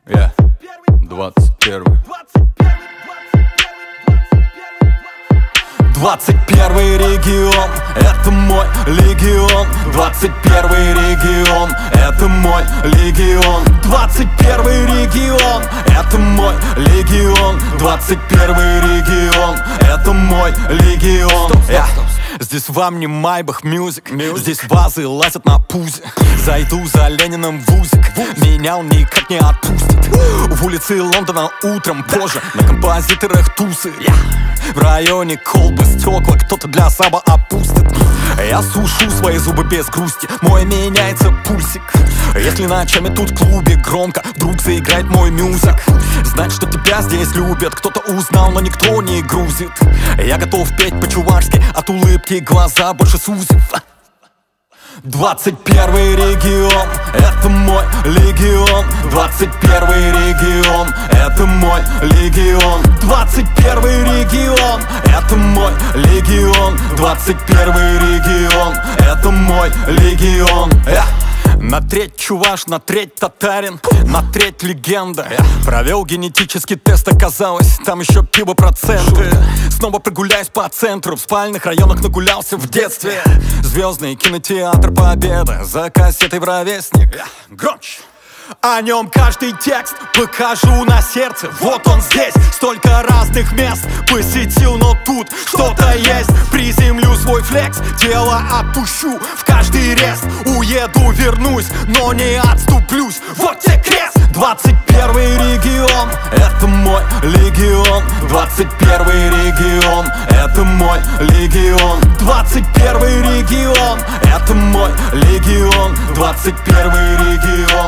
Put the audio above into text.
Yeah. 21 21 регион, это мой легион. 21 регион, это мой легион. 21 регион, это мой легион. 21 регион, это мой легион. Здесь вам не Майбах Мьюзик, здесь вазы лазят на пузе. Зайду за Лениным в узик, меня он никак не отпустит. В улице Лондона утром, позже на композиторах тусы. В районе колбы стекла кто-то для саба опустит. Я сушу свои зубы без грусти, мой меняется пульсик. Если ночами тут в клубе громко вдруг заиграет мой мюзик, знать, что тебя здесь любят. Кто-то узнал, но никто не грузит. Я готов петь по-чувашски, от улыбки глаза больше сузив. 21 регион, это мой легион. 21 регион, это мой легион. 21 регион, это мой легион. 21 регион, это мой легион. На треть чуваш, на треть татарин, на треть легенда. Провел генетический тест, оказалось, там еще пиво проценты. Снова прогуляюсь по центру, в спальных районах нагулялся в детстве. Звездный кинотеатр Победа, за кассетой в ровесник. Громче! О нем каждый текст покажу на сердце. Вот он здесь, столько разных мест посетил, но тут что-то есть. Приземлю свой флекс, дело отпущу в каждый рест. Уеду, вернусь, но не отступлюсь. Вот тебе крест! 21 регион, это мой легион. 21 регион, это мой легион. 21 регион, это мой легион. 21 регион,